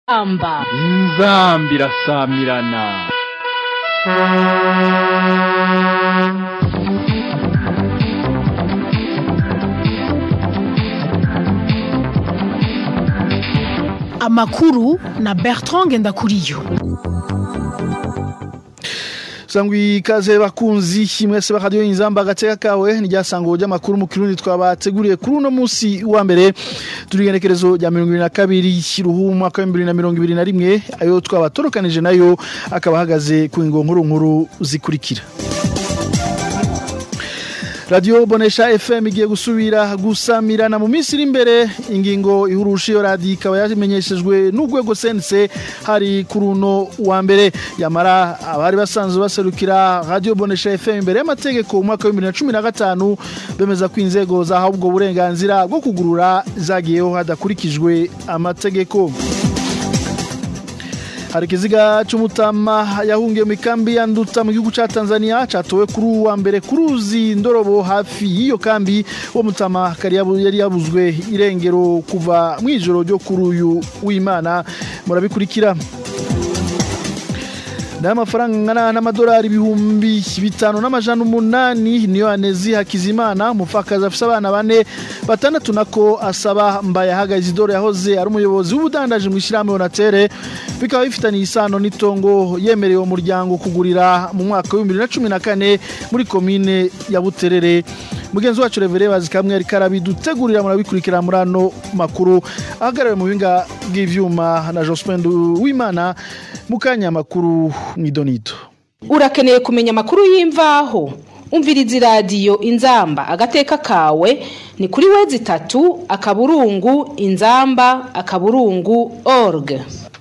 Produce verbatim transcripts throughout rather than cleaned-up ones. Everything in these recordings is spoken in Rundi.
Amba Inzambi irasamirana. Amakuru na Bertrand Ngendakuriyo. Sangwi ikaze bakunzi mwese ba radio Inzamba gateka kawe niryasango ry'amakuru mu Kirundi twabateguriye kuri uno munsi wa mbere turigenekerezo rya mirongo ibiri na kabiri Ruhumu mwaka wa bibiri na mirongo ibiri na rimwe ayo twabatorukanije nayo akaba hagaze ku ingo nkuru nkuru zikurikira. Radio Bonesha F M igiye gusubira gusamirana mu minsi iri imbere ingingo ihurusha iyo radio ikaba yamenyeshejwe n'urwego C N C hari kuruno wa mbere yamara abari basanzwe baserukira Radio Bonesha F M imbere y'amategeko mu mwaka wa bibiri na cumi na gatanu bemeza ko inzego zahawe ubwo burenganzira bwo kugurura zagiyeho hadakurikijwe amategeko. Hari kiziga c'umutama yahungiye mu kambi ya Nduta mu gihugu ca Tanzania catowe kuri uwa mbere kuruzi Ndorobo hafi y'iyo kambi wo mutama kari yari yabuzwe irengero kuva mu ijoro ryo kuri uyu w'Imana murabikurikira. Na mafaranga n'amadolari ibihumbi bitanu n'amajana umunani niyo Anezi Hakizimana mufakaza afisa abana bane batandatu nako asaba Mbaya Hagaze Idoro yahoze ari umuyobozi w'ubudandaje mu ishyirahamwe Onatere bikaba bifitanye isano n'itongo yemerewe umuryango kugurira mu mwaka wa bibiri na cumi na kane muri komine ya Buterere. Mugenzi wacu Revere bazikamwe ari karabidutegurira murabikurikira murano makuru ahagarawe mu binga bw'ivyuma na Jospin Wimana mukanya makuru mwidonito. Urakeneye kumenya makuru y'imvaho umviriza radio Inzamba agateka kawe ni kuri wezi tatu akaburungu inzamba akaburungu org.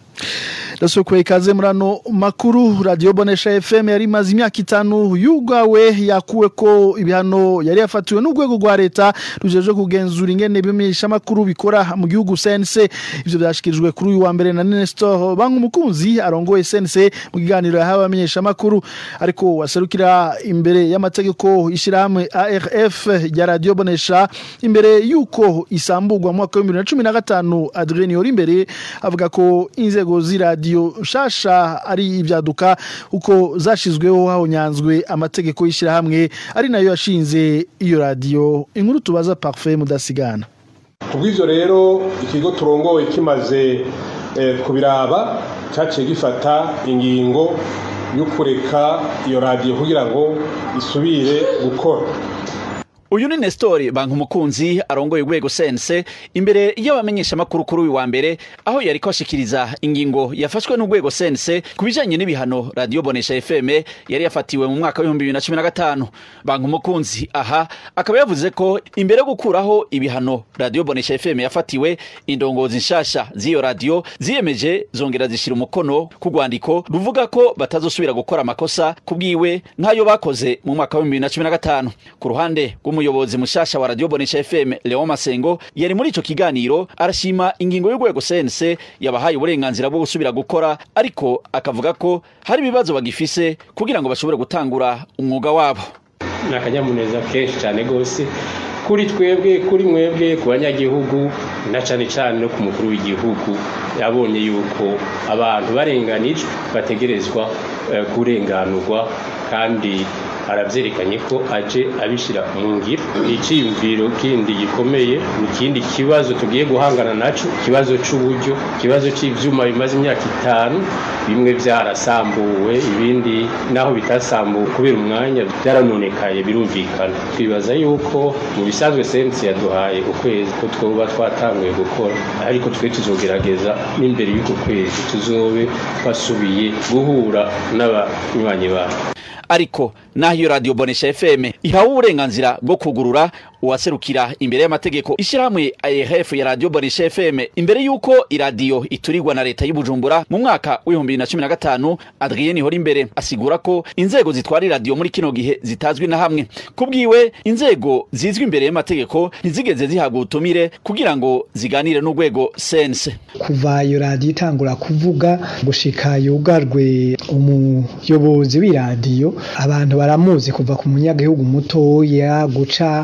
Dasokwe ikaze murano makuru Radio Bonesha F M yari mazi imyaka itanu yugawe yakuwe ko ibihano yari yafatiwe n'urwego rwa leta rujeje kugenzura ingene bimenyesha makuru bikora mu gihugu C N C. Ivyo byashikirijwe kuri uyu wa mbere na Nestor Bankumukunzi arongoye C N C mu kiganiro yahawe amenyesha makuru ariko waserukira imbere y'amategeko ishirahamwe A R F ya Radio Bonesha imbere yuko isambugwa mu mwaka wa bibiri na cumi na gatanu Adrien Yorimbere avuga ko inzego z'iradio shasha ari ibyaduka uko zashizweho hahonyanzwe amategeko y'ishirahamwe ari nayo yashinze iyo radio. Inkuru tubaza Parfait Mudasigana. Kubw'ivyo rero ikigo turongoye kimaze eh, kubiraba cyaciye gifata ingingo yo kureka iyo radio kugira ngo isubire gukora. Uyu ni Nestor Bankumukunzi arongoye urwego C N C imbere y'abamenyesha makuru kuri uyu wa mbere aho yari kwashikiriza ingingo yafashwe n'urwego C N C kubijanye n'ibihano Radio Bonesha F M yari yafatiwe mu mwaka wa bibiri na cumi na gatanu. Bankumukunzi aha akaba yavuze ko imbere yo gukuraho ibihano Radio Bonesha F M yafatiwe indongozi nshasha z'iyo radio ziyemeje zongera zishira umukono ku rwandiko ruvuga ko batazosubira gukora amakosa kubwiwe nk'ayo bakoze mu mwaka wa bibiri na cumi na gatanu. Ku ruhande umuyobozi mushasha wa Radio Bonesha F M Leon Masengo yari muri ico kiganiro arashima ingingo y'urwego C N C yabahaye uburenganzira bwo gusubira gukora ariko akavuga ko hari ibibazo bagifise kugira ngo bashobore gutangura umwuga wabo. Nakanyamuneza kenshi cyane gose kuri twebwe kuri mwebwe ku banyagihugu na cyane cyane no ku mukuru w'igihugu yabonye yuko abantu barenganijwe bategerezwa uh, kurenganurwa kandi aravyerekanye ko aje abishira mu ngiro. Iciyumviro kindi gikomeye n'ikindi kibazo tugiye guhangana naco kibazo c'uburyo kibazo c'ivyuma bimaze imyaka itanu bimwe byarasambuwe ibindi naho bitasambuwe kubera umwanya byaranonekaye birumvikana. Twibaza yuko mu bisanzwe sense yaduhaye ukwezi ko twoba twatanguye gukora ariko twe tuzogerageza n'imbere y'uko kwezi tuzobe twasubiye guhura n'abanywanyi ba ariko naho iyo Radio Bonesha F M ihawe uburenganzira bwo kugurura uwaserukira imbere y'amategeko ishirahamwe A R F ya Radio Bonesha F M imbere yuko iradio iturirwa na leta y'Ubujumbura mu mwaka wa bibiri na cumi na gatanu. Adrien Horimbere asigura ko inzego zitwara radio muri kino gihe zitazwi na hamwe kubwiwe inzego zizwi imbere y'amategeko ntizigeze zihabwa ubutumire kugira ngo ziganire n'urwego C N C. Kuva iyo radio itangura kuvuga gushika yugarwe umuyobozi w'iradio abantu baramuzi kuva ku munyagihugu mutoya guca uh,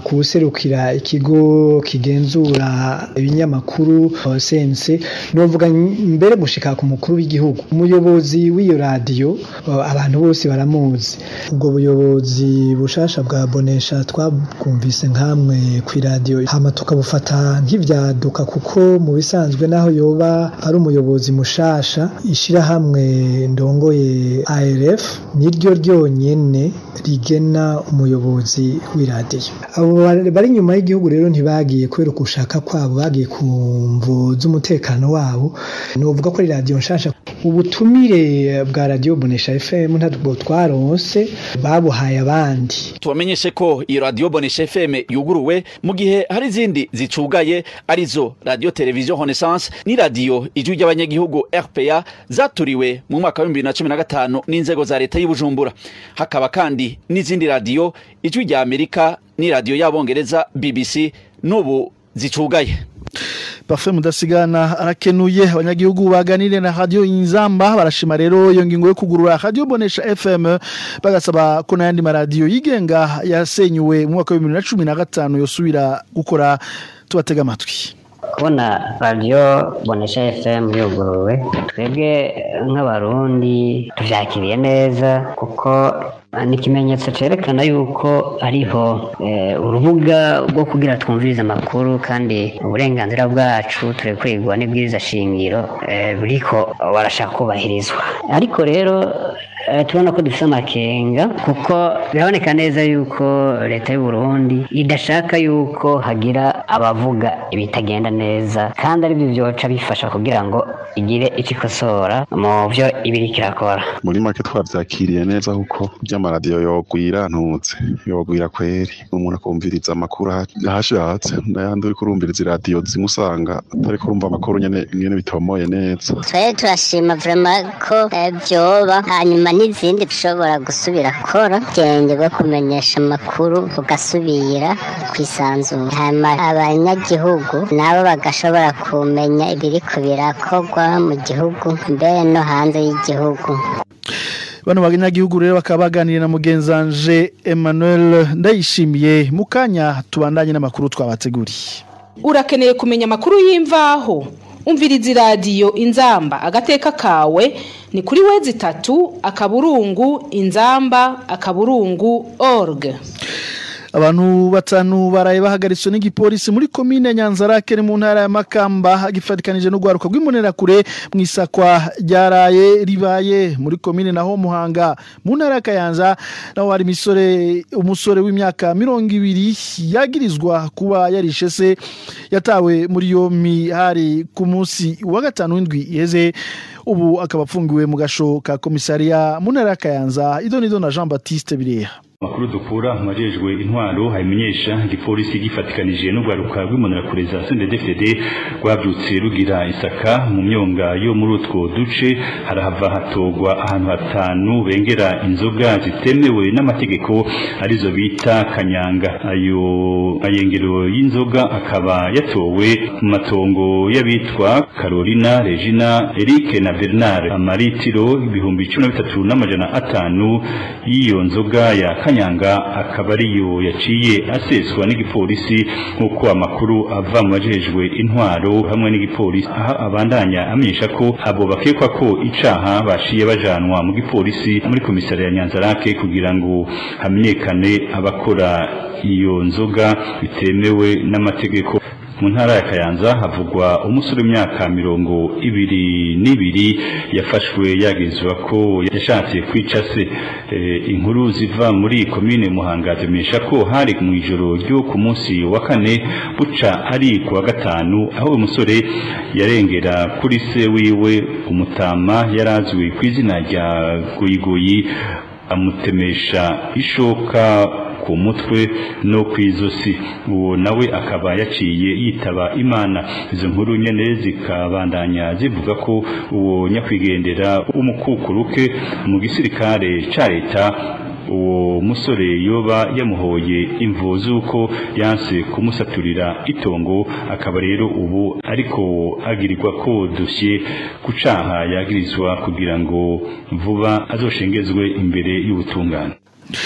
kuserukira ikigo kigenzura ibinyamakuru sense novuga mbere gushika ku mukuru w'igihugu umuyobozi w'iyo radio abantu bose baramuzi ubwo buyobozi bushasha bwa Bonesha twabwumvise nkamwe ku radio hama tukabufata nk'ivyaduka kuko mu bisanzwe naho yoba ari umuyobozi mushasha ishira hamwe ndongoye A R F niryo ryonyene rigena umuyobozi w'iradiyo abo bari nyuma y'igihugu rero ntibagiye kwera kushaka kwabo bagiye ku mvo z'umutekano wabo novuga ko radio nshasha ubutumire bwa radio Bonesha F M ntabwo twaronse babuhaye abandi tubamenyeshe ko iyo radio Bonesha F M yuguruwe mu gihe hari izindi zicugaye arizo radio television Renaissance ni radio ijwi ry'abanyagihugu R P A zaturiwe mu mwaka wa bibiri na cumi na gatanu n'inzego za leta y'Ibujumbura hakaba kandi n'izindi radio ijwi rya Amerika ni radio y'abongereza B B C nubu zicugaye. Parfait mudasigana arakenuye abanyagihugu baganire na radio Inzamba barashima rero iyo ngingo yo kugurura radio Bonesha F M bagasaba ko n'ayandi maradiyo yigenga yasenyuwe mu mwaka wa bibiri na cumi na gatanu yosubira gukora tubatega amatwi. Kubona radio Bonesha F M yuguruwe twebwe nk'abarundi tuvyakiriye neza kuko n'ikimenyetso cerekana yuko ariho e, urubuga rwo kugira twumviriza amakuru kandi uburenganzira bwacu turi kwigwa n'ibwiriza shingiro e, buriko barashaka kubahirizwa ariko rero e, tubona ko dufite amakenga kuko biraboneka neza yuko leta y'u Burundi idashaka yuko hagira abavuga ibitagenda neza kandi ari byo byoca bifasha kugira ngo igire ikikosora mu byo ibiri kirakora. Muri make twavyakiriye neza kuko amaradiyo yogwira ntutse yogwira kweri umuntu akumviriza amakuru hashatse n'ayandi uri kurumviriza iradiyo zimusanga atari kurumva amakuru nyene nyene bitomoye neza twe turashima vraiment ko byoba hanyuma n'izindi bishobora gusubira kora genge bwo kumenyesha amakuru ugasubira kwisanzura hanyuma abanyagihugu nabo bagashobora kumenya ibiriko birakorwa mu gihugu mbere no hanze y'igihugu. Bano baganyagihugu rero bakabaganira na mugenzanje Emmanuel Ndayishimiye mukanya tubandanye n'amakuru twabateguriye. Urakeneye kumenya amakuru y'imvaho umviriza radio Inzamba agateka kawe ni kuri wezi tatu akaburungu inzamba akaburungu org. Abantu batanu baraye bahagaritswe n'igipolisi muri komine Nyanzarake mu ntara ya Makamba gifatikanije no gwaruka rw'imonera kure mwisakwa ryaraye ribaye muri komine naho Muhanga mu ntara ya Kayanza naho hari misore umusore w'imyaka mirongo ibiri yagirizwa kuba yarishe se yatawe muri yomi hari ku munsi wa gatanu w'indwi iheze ubu akaba afungiwe mu gasho ka komisariya mu ntara ya Kayanza idonido na Jean Baptiste Bireha. Makuru dukura majejwe intwaro haimenyesha igipolisi gifatikanije n'ugwaruka rw'imonera kure za C N D D F D D rwabyutse rugira isaka mu myonga yo muri utwo duce harahava hatogwa ahantu hatanu bengera inzoga zitemewe n'amategeko arizo bita kanyanga ayo ayengero y'inzoga akaba yatowe mu matongo y'abitwa Carolina Regina Eric na Bernard amaritiro ibihumbi cumi na bitatu n'amajana atanu y'iyo nzoga ya Kanyanga akaba ariyo yaciye aseswa n'igipolisi nkuko amakuru ava mu bajejwe intwaro hamwe n'igipolisi aha abandanya amenyesha ko abo bakekwa ko icaha bashiye bajanwa mu gipolisi muri komisariya ya Nyanzarake kugira ngo hamenyekane abakora iyo nzoga bitemewe n'amategeko. Mu ntara ya Kayanza havugwa umusore w'imyaka mirongo ibiri n'ibiri yafashwe yagizwa ko yashatse kwica se. E, inkuru ziva muri komine Muhanga zemesha ko hari mu ijoro ryo ku munsi wa kane buca ari ku wa gatanu aho umusore yarengera kuri se wiwe umutama yarazwi ku izina rya Goyigoyi amutemesha ishoka ku mutwe no kwizosi uwo nawe akaba yaciye yitaba Imana. Izo nkuru nyene zikabandanya zivuga ko uwo nyakwigendera umukukuruke mu gisirikare ca leta uwo musore yoba yamuhoye imvo zuko yanse kumusaturira itongo akaba rero ubu ariko agirirwa ko dosiye kucaha yagirizwa kugira ngo vuba azoshengezwe imbere y'ubutungane.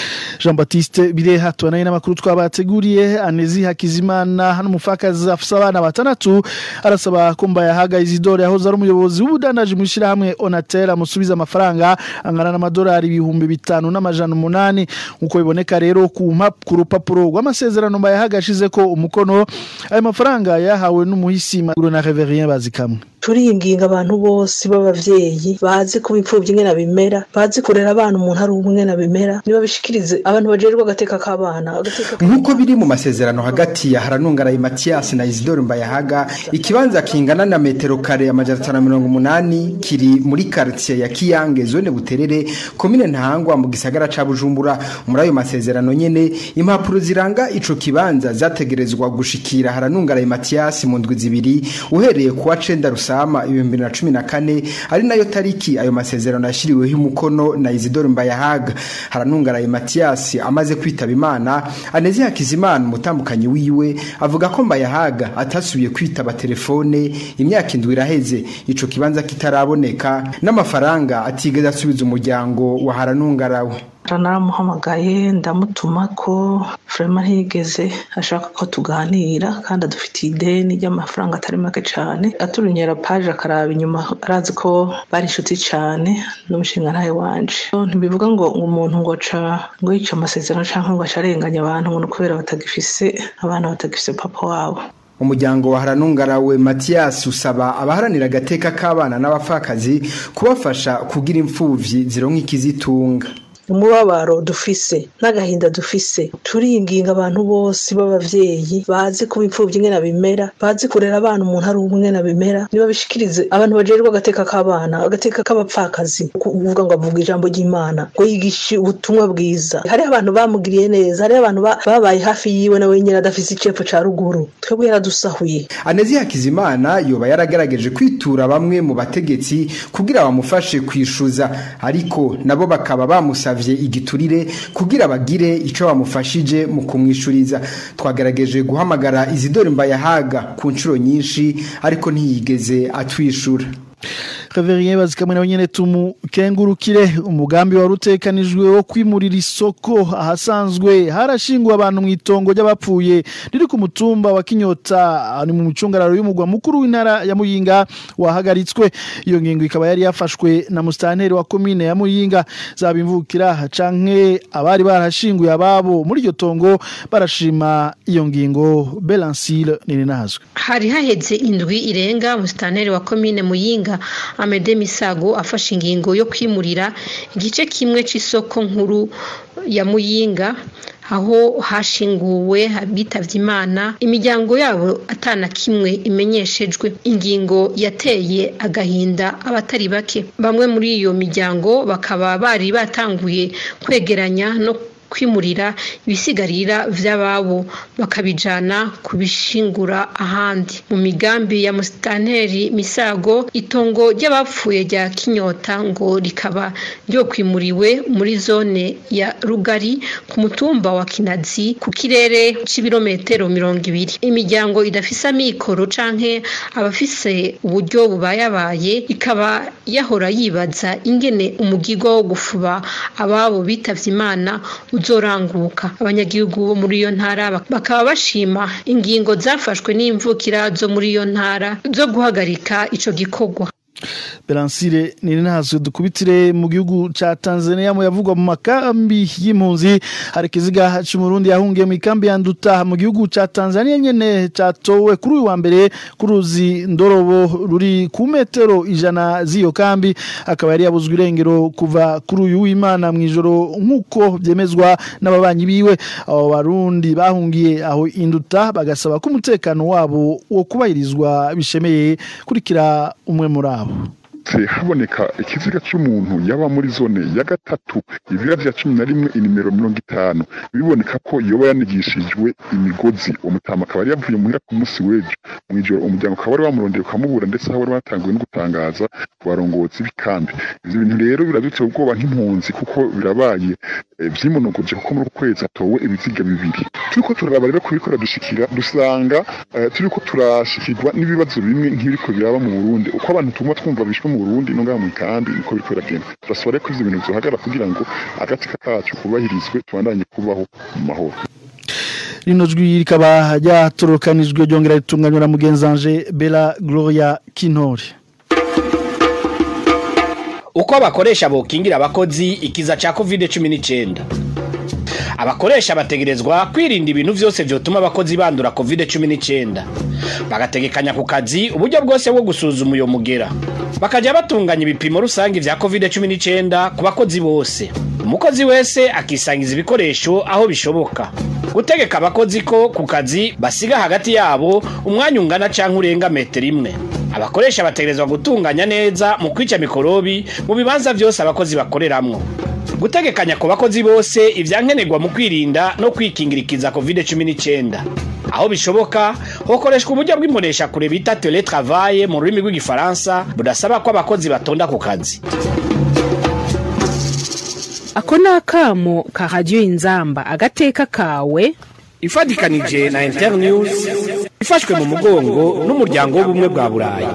Jean Baptiste Bireha tuanaye n'amakuru twabateguriye. Anezi Hakizimana n'umufakazi afisa abana batandatu arasaba ko Mbayahaga Isidore yahoze ari umuyobozi w'ubudanaje mushira hamwe Onatel amusubiza amafaranga angana n'amadolari ibihumbi bitanu n'amajana umunani uko biboneka rero ku rupapuro rw'amasezerano Mbayahaga ashize ko umukono ayo mafaranga yahawe n'umuhisi Maguru na Reverien Bazikamwe. Turinginga abantu bose b'abavyeyi bazi ko bipfuvye ingena bimera bazi kurera abana umuntu ari umwe na bimera niba bishikirize abantu bajerwa agateka k'abana agateka nkuko biri mu masezerano hagati ya Haranungaraye Mathias na Isidore Mbayahaga ikibanza kingana na metero kare amajana atanu na mirongo umunani kiri muri quartier ya Kiyange zone Buterere commune Ntahangwa mu gisagara ca Bujumbura. Muri ayo masezerano nyene impapuro ziranga ico kibanza zategerezwa gushikira Haranungaraye Mathias mu ndwi zibiri uhereye kuwa cenda Rusama ibihumbi bibiri na cumi na kane ari nayo tariki ayo masezerano yashiriweho umukono na Isidore Mbayahaga. Haranungaraye Mathias amaze kwitaba Imana Anezi Hakizimana umutambukanyi wiwe avuga ko Mbayahaga atasubiye kwitaba telefone imyaka indwi iraheze ico kibanza kitaraboneka n'amafaranga atigeze asubiza umuryango wa Haranungarawe. Naramuhamagaye ndamutuma ko Frema ntiyigeze ashaka ko tuganira kandi adufitiye ideni ry'amafaranga atari make cyane aturunyera page akaraba inyuma arazi ko bari inshuti cyane n'umushinga ntaye wanje. Ntibivuga ngo umuntu ngo ca ngo yica amasezerano canke ngo acarenganya abantu ngo kubera batagifise abana batagifise papa wabo. Umuryango wa Haranungarawe Mathias usaba abaharanira agateka k'abana n'abapfakazi kubafasha kugira impfuvyi zironka ikizitunga. Umubabaro dufise n'agahinda dufise turinginga abantu bose b'abavyeyi bazi ko bipfuvye ingena bimera bazi kurera abana umuntu ari umwe na bimera niba bishikirize abantu bajerwa agateka k'abana agateka k'abapfakazi kuvuga ngo avuga ijambo ry'Imana ngo yigishe ubutumwa bwiza. Hari abantu bamugiriye neza hari abantu babaye hafi yiwe nawe nyine adafise icepfo ca ruguru twebwe yaradusahuye. Anezi Hakizimana yoba yaragerageje kwitura bamwe mu bategetsi kugira bamufashe kwishuza ariko nabo bakaba bamusa igiturire kugira bagire ico bamufashije mu kumwishuriza. Twagerageje guhamagara Isidore Mbayahaga ku nshuro nyinshi ariko ntiyigeze atwishura. Reverien Bazikamwe nawe nyene tumukengurukire. Umugambi wa rutekanijwe wo kwimurira isoko ahasanzwe harashingwa abantu mu itongo ry'abapfuye riri ku mutumba wa Kinyota ari mu mucungararo y'umugwa mukuru w'intara ya Muyinga wahagaritswe. Iyo ngingo ikaba yari yafashwe na mustanteri wa commune ya Muyinga. Zabimvukira canke abari barashinguye ababo muri iryo tongo barashima iyo ngingo. Belancile nini nazwe hari haheze indwi irenga mustanteri wa commune Muyinga Amede Misago afashe ingingo yo kwimurira igice kimwe c'isoko nkuru ya Muyinga aho hashinguwe abitavye Imana imiryango yabo atana kimwe imenyeshejwe. Ingingo yateye agahinda abatari bake. Bamwe muri iyo miryango bakaba bari batanguye kwegeranya no kwimurira ibisigarira vy'ababo bakabijana kubishingura ahandi. Mu migambi ya mustanteri Misago itongo ry'abapfuye rya Kinyota ngo rikaba ryo kwimuriwe muri zone ya Rugari ku mutumba wa Kinazi ku kirere c'ibirometero mirongo ibiri. Imiryango idafisa mikoro canke abafise uburyo bubayabaye ikaba yahora yibaza ingene umugigo wo gufuba ababo bitavye Imana uzoranguka. Abanyagihugu bo muri iyo ntara bakaba bashima ingingo zafashwe n'imvukira zo muri iyo ntara zo guhagarika ico gikorwa. Belancile nini nazo dukubitire mu gihugu ca Tanzania mu yavugwa mu makambi y'impunzi. Hari kiziga c'umurundi yahungiye mu kambi ya Nduta mu gihugu ca Tanzania nyene catowe kuri uyu wa mbere kuruzi Ndorobo ruri ku metero ijana z'iyo kambi akaba yari yabuzwe irengero kuva kuri uyu w'Imana mwijoro nkuko byemezwa n'ababanyi biwe. Abo barundi bahungiye aho Induta bagasaba ko umutekano wabo wo kubahirizwa bishemeye. Kurikira umwe muri abo. haboneka ikiziga cy'umuntu yaba muri zone ya gatatu ibiga vya cumi na rimwe inimero mirongo itanu biboneka ko yoba yanigishijwe imigozi umutama akaba yavuye muhira ku munsi w'ejo mwijoro umuryango akaba wari wamurondeye ukamubura ndetse aho wari watanguye no gutangaza ku barongozi b'ikambi. Ivyo bintu rero biradutse ubwoba nk'impunzi kuko birabaye vyimonogoje kuko muri kwezi atowe ibiziga bibiri. Turiko turaraba rero kubikora dushikira dusanga turiko turashikirwa n'ibibazo bimwe nk'ibiko biraba mu Burundi uko abantu tumwe twumva bishwe mu Burundi no ngaha mu kambi niko biriko biragenda turasaba rero ko ivyo bintu vyohagara kugira ngo agatsika kacu kubahirizwe tubandanye kubaho mu mahoro. Rino jwi rikaba ryatorokanijwe ryongera ritunganywa na mugenzanje Bella Gloria Kinori. Uko abakoresha bokingira abakozi ikiza ca covid cumi n'icyenda. Abakoresha bategerezwa kwirinda ibintu vyose vyotuma abakozi bandura covid cumi n'icyenda. Bagategekanya ku kazi uburyo bwose bwo gusuzuma uyo mugera. Bakaja batunganya ibipimo rusangi vya covid cumi n'icyenda ku bakozi bose. Umukozi wese akisangiza ibikoresho aho bishoboka. Gutegeka abakozi ko ku kazi basiga hagati yabo umwanya ungana canke urenga metero imwe. Abakoresha bategerezwa gutunganya neza mu kwica mikorobi mu bibanza vyose abakozi bakoreramwo. Gutegekanya ku bakozi bose ivyankenerwa mu kwirinda no kwikingirikiza covid cumi n'icyenda. Aho bishoboka hokoreshwa uburyo bw'imbonesha kure bita télétravail mu rurimi rw'igifaransa budasaba ko abakozi batonda ku kazi. Ako nakamo ka radio Inzamba agateka kawe ifadikanije na Internews ifashwe mu mugongo n'umuryango w'ubumwe bwa Burayi.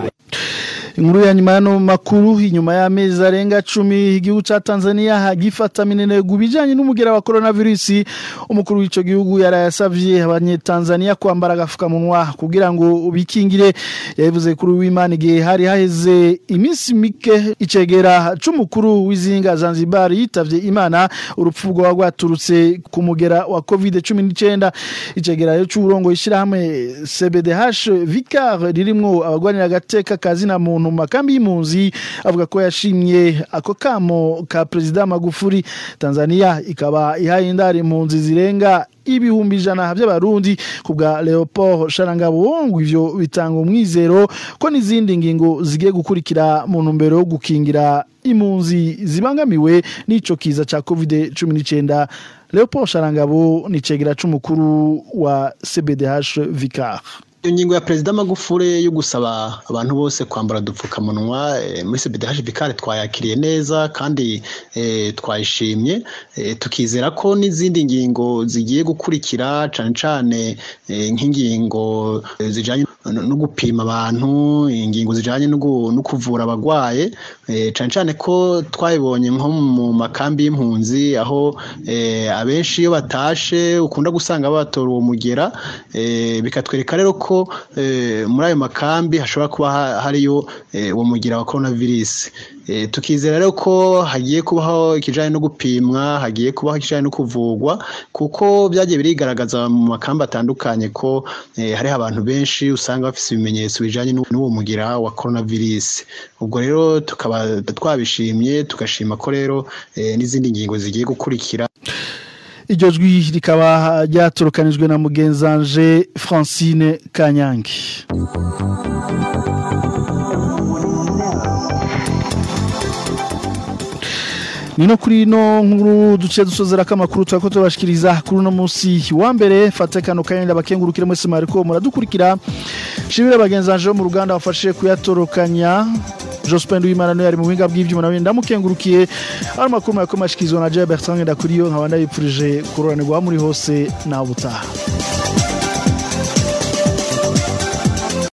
Inkuru ya nyuma no makuru inyuma y'amezi arenga cumi igihugu ca Tanzania hagifata minene gubijanye n'umugera wa coronavirus umukuru w'ico gihugu yarayasavye abanyetanzania kwambara agafukamunwa kugira ngo ubikingire yavuze kuri w'Imana igihe hari haheze iminsi mike icegera c'umukuru w'izinga Zanzibar yitavye Imana urupfu rwa rwaturutse ku mugera wa covid cumi n'icyenda icegera yo c'uburongo ishira hamwe C B D H Vicar ririmwo abagwanira agateka kazi na muntu makambi y'impunzi avuga ko yashimye ako kamo ka President Magufuli. Tanzania ikaba ihaye indari impunzi zirenga ibihumbi ijana by'abarundi kubwa Leopold Sharangabo ngo ivyo bitanga umwizero ko n'izindi ngingo zigiye gukurikira mu ntumbero yo gukingira impunzi zibangamiwe n'ico kiza ca covid cumi n'icyenda. Leopold Sharangabo ni cegera c'umukuru wa C B D H Vicar. Ingingo ya President Magufuli yo gusaba abantu bose kwambara dupfukamunwa e, muri C B D H Vicar twayakiriye neza kandi e, twayishimye e, tukizera ko n'izindi ngingo zigiye gukurikira cane cane e, nk'ingingo e, zijanye no gupima abantu, ingingo zijanye no kuvura abagwaye e, cane cane ko twayibonye nko mu makambi y'impunzi aho e, abenshi iyo batashe ukunda gusanga batora uwo mugera e, bikatwereka rero ko Eh, muri ayo makambi hashobora kuba hariyo eh, uwo mugira wa coronavirus. Eh, tukizera rero ko hagiye kubaho ikijanye no gupimwa, hagiye kubaho ikijanye no kuvugwa kuko byagiye birigaragaza mu makambi atandukanye ko eh, hari abantu benshi usanga bafise ibimenyetso bijanye n'uwo mugira wa coronavirus. Ubwo rero tukaba twabishimye tugashima ko rero eh, n'izindi ngingo zigiye gukurikira. Iryo jwi rikaba ryatorokanijwe na mugenzanje Francine Kanyangi. Nino kuri no nkuru duce dusozera kamakuru twako tubashikiriza kuri no munsi wa mbere fatekano kayenda bakengurukire mwese mariko muradukurikira shibira bagenzanje mu Ruganda bafashe kuyatorokanya Jospin Duimana no yari mu winga bw'ivyuma nawe ndamukengurukiye ari makuru yako mashikizwa na Jean Bertrand Ndakuriyo nkabanda yipfurije kuroranirwa muri hose na ubutaha.